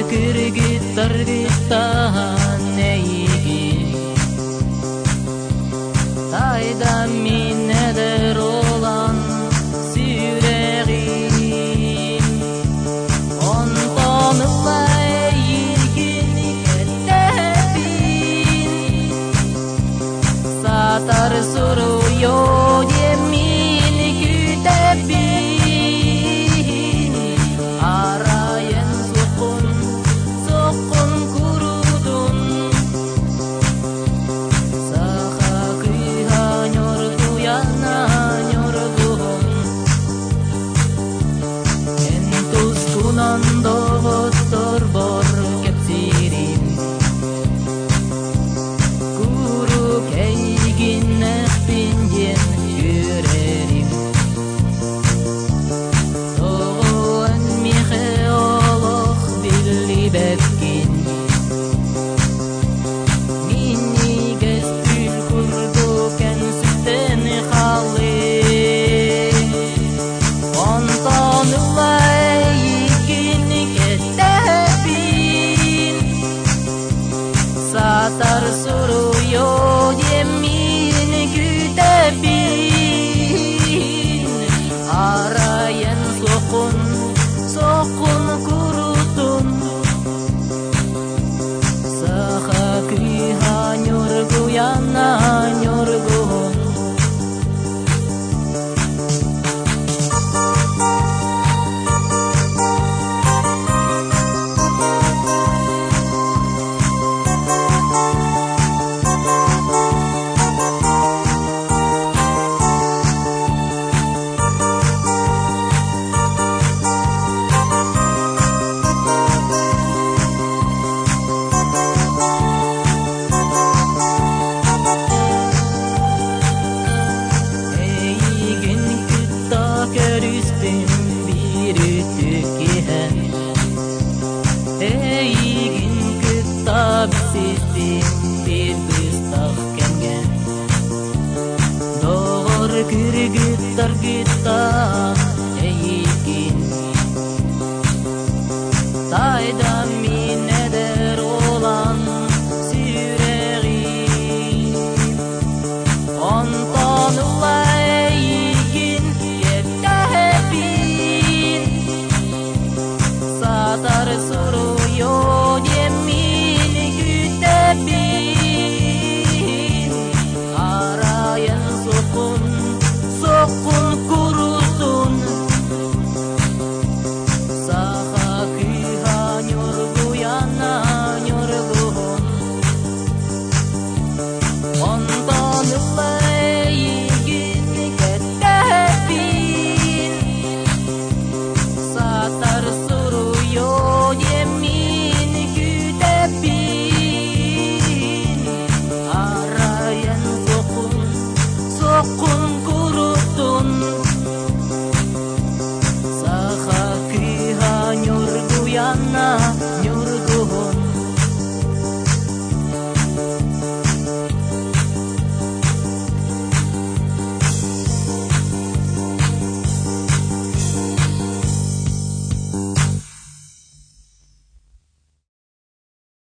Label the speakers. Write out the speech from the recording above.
Speaker 1: kırgıtlar gıttahan neygi Tayda mineder olan süreğim Ontanıla ilgini ettebin Satar soruyor yemini gütebin Arayan sokun kurudun Saha kıha nyordu yana nyordun Entus kunan dostor bor kepsirim Kuru keygine pinjen yürerim Soğuan miheolog billi betkin Mini gestül kurdu ken sütten khali Ontanıla ilgini ketebin Satar soruyor yemini gütebin Arayan sokun kurutun Saha kıha nyorgu yana nyorgun Eygin kıtta körüstün bir ütükihen Eygin kıtta bisistin bir bıstak kengen Doğur kırgıtlar gıtta eygin Tayda mineder olan süreğim Ontanıla ilgin ketebin Satar soruyor yemini gütebin Arayan sokun kurutun Saha kıha nyorgu yana nyorgun Ontanıla ilgini ketebin Satar soruyor yemini gütebin Arayan sokun kurutun Saha kıha nyorgu yana nyorgun